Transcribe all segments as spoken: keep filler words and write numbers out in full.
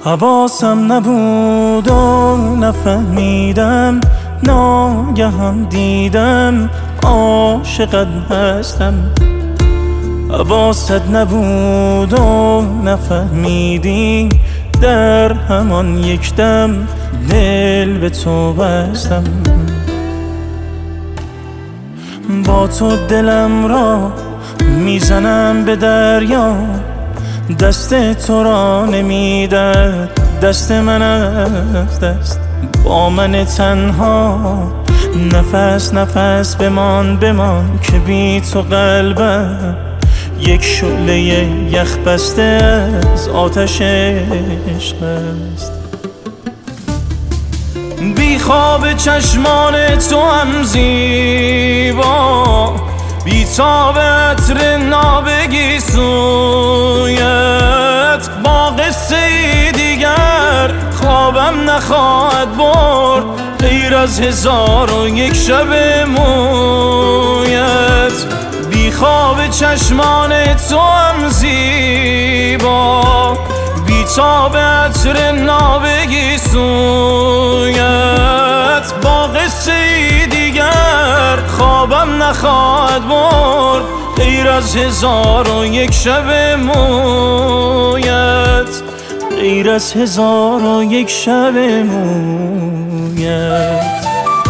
حواسم نبود و نفهمیدم، ناگهان دیدم عاشقت هستم. حواست نبود و نفهمیدی، در همان یک دم دل به تو بستم. با تو دلم را میزنم به دریا، دست تو را نمیدد دست من از دست. با من تنها نفس نفس بمان بمان، که بی تو قلبم یک شعله یخ بسته از آتش عشق است. بی خواب چشمان تو هم زیبا، بی تاب عطر نابگی سویت. با قصه دیگر خوابم نخواهد برد، غیر از هزار و یک شب مویت. بی خواب چشمان تو هم زیبا، بی تاب عطر نابگی سویت. با قصه دیگر خوابم نخواهد برد، غیر از هزار و یک شب مویت. غیر از هزار و یک شب مویت.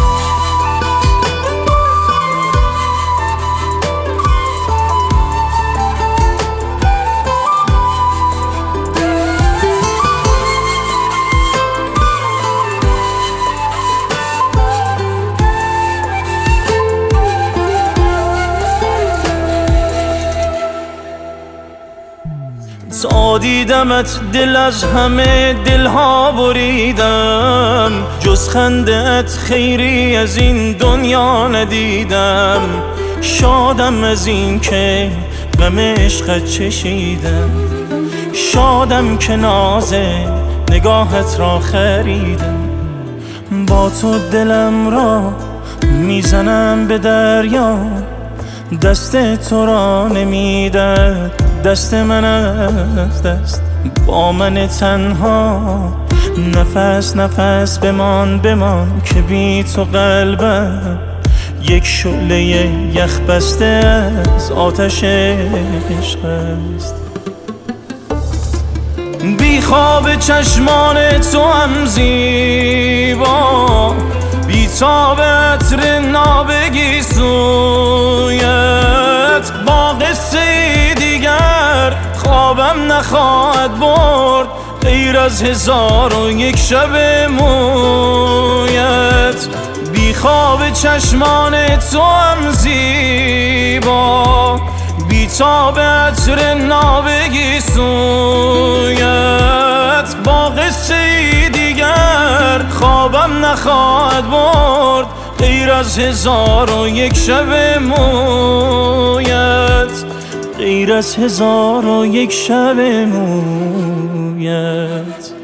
تا دیدمت دل از همه دلها بریدم، جز خنده‌ات خیری از این دنیا ندیدم. شادم از این که غم عشقت چشیدم، شادم که ناز نگاهت را خریدم. با تو دلم را میزنم به دریا، دست تو را نمیدد دست من از دست. با من تنها نفس نفس بمان بمان، که بی تو قلبم یک شعله یخ بسته از آتش عشق است. بی خواب چشمان تو هم زیبا، بی تاب عطر نابگی سویت. با قصه دیگر خوابم نخواهد برد، غیر از هزار و یک شب مویت. بی خواب چشمان تو هم زیبا، بی تاب عطر نابگی سویت. با قصه دیگر خوابم نخواهد برد، غیر از هزار و یک شب مویت. غیر از هزار و یک شب مویت.